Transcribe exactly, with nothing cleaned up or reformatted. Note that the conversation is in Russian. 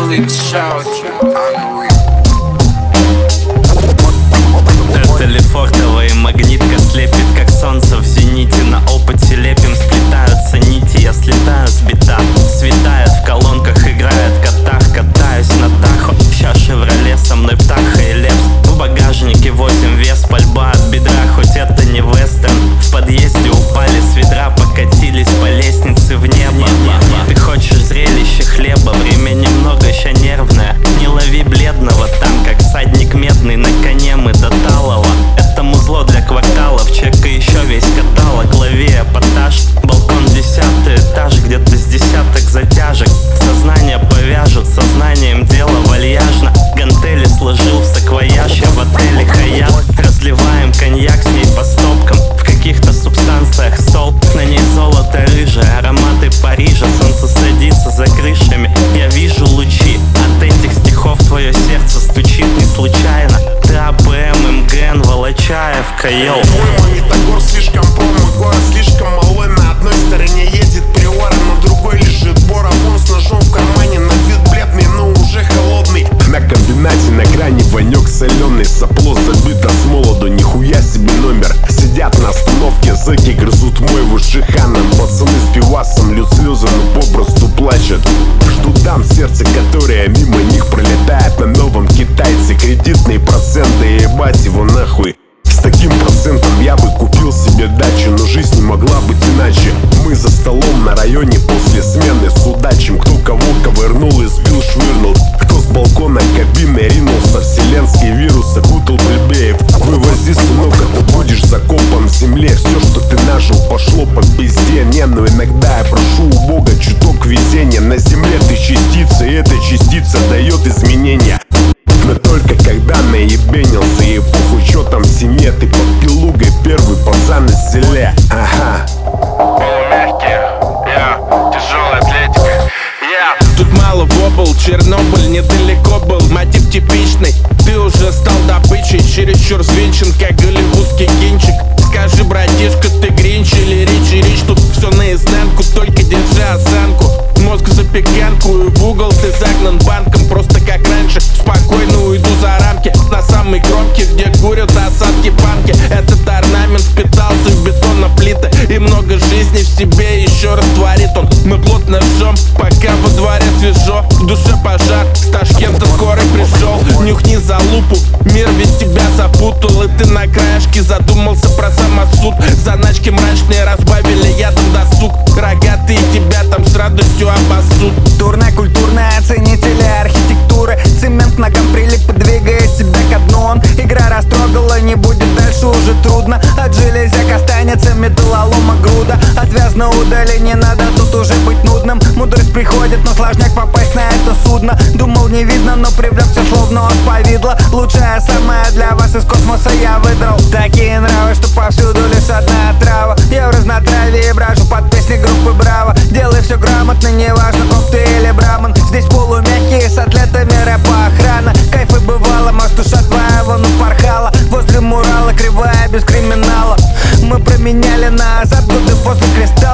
Elite Shout. Это Лефортово и магнитка слепит, как солнце в зените. На опыте лепим, сплетаются нити. Я слетаю с бита, светает в колонках, играет катах. Катаюсь на Тахо, ща Шевроле, со мной Птаха и Лепс. В багажнике возим вес, пальба от бедра, хоть это не вестерн. В подъезде упали с ведра, покатились по лестнице в небо. Ты хочешь зрелище хлеба, время немного, ща нервное. Не лови бледного, там как всадник медный на коне мы до Талова. Это музло для кварталов, чека еще весь каталог. Лови эпатаж, балкон десятый этаж, где-то с десяток затяжек. Сознание повяжут, сознанием дело вальяжно. Гантели сложил в саквояж, я в отеле Хаят. Разливаем коньяк с ней по стопкам, в каких-то субстанциях стол. На ней золото рыжее, ароматы Парижа. Солнце садится за крышами, я вижу лучи. От этих стихов твое сердце стучит не случайно. Ты АПМ, МГН, Волочаев, Кайол. Твой магнитогор слишком полный, город слишком малой. На одной стороне едет Приора, на другой лежит Бора. Вон с ножом в кармане, на вид бледный, но уже холодный. На комбинате на грани вонек соленый. Сопло забито с молоду, нихуя себе номер. Сидят на остановке, зэки грызут мой в уши ханом. Пацаны с пивасом льют слезы, но попросту плачут. Ждут там сердце, которое мимо них пролетает. На новом китайце кредитные проценты, ебать его нахуй. С таким процентом я бы купил себе дачу, но жизнь не могла быть иначе. Мы за столом на районе после смены судачим. Кто кого ковырнул и сбил, швырнул. Кто с балкона кабины ринулся. Вселенский вирус окутал плебеев. Вывози, сынок, а ты будешь закопан в земле. Все, что ты нажил, пошло по пизде. Не, но иногда я прошу у Бога чуток везения. На земле ты частица, и эта частица дает изменения. Но только когда наебенился, и похуй, чё там в семье. Ты под пилугой первый пацан из селе. Ага. Полумягкие, я, тяжелая атлетика, я. Тут мало вобл, Чернобыль недалеко был. Мотив типичный, ты уже стал добычей. Чересчур взвинчен, как голливудский кинчик. Скажи, братишка, ты гринч или Ричи Рич? Тут все наизнанку, только держи осанку. Мозг в запеканку, и в угол ты загнан банком. Просто как раньше, спокойно уйду за рамки. На самой кромке, где курят осадки банки. Этот орнамент впитался в бетономплиты. И много жизни в себе еще растворит он. Мы плотно жжем, пока во дворе свежо. В душе пожар, с Ташкента скорый пришел. Нюхни за лупу, мир ведь тебя запутал. И ты на краешке задумался про самосуд. Заначки мрачные разбавили ядом досуг. Рогатые тебя там с радостью обоссут. Турная культурная, ценители архитектуры. Цемент к ногам прилип, двигает себя ко дну. Он игра растрогала, не будет дальше уже трудно. От железяк останется металлолома груда. Отвязно удали, не надо тут уже быть нудным. Мудрость приходит, но сложняк попасть на это судно. Думал не видно, но привлекся словно от повидла. Лучшая самая для вас из космоса я выдрал. Такие нравы, что повсюду лишь одна трава. Я в разнотравии брожу под песни группы Браво. Делай все грамотно, неважно, коп ты или браман. Здесь полумягкие с атлетами рэпа охрана. Кайфы бывало, может душа твоя вон упорхала. Возле мурала кривая без криминала. Мы променяли назад годы после кристалла.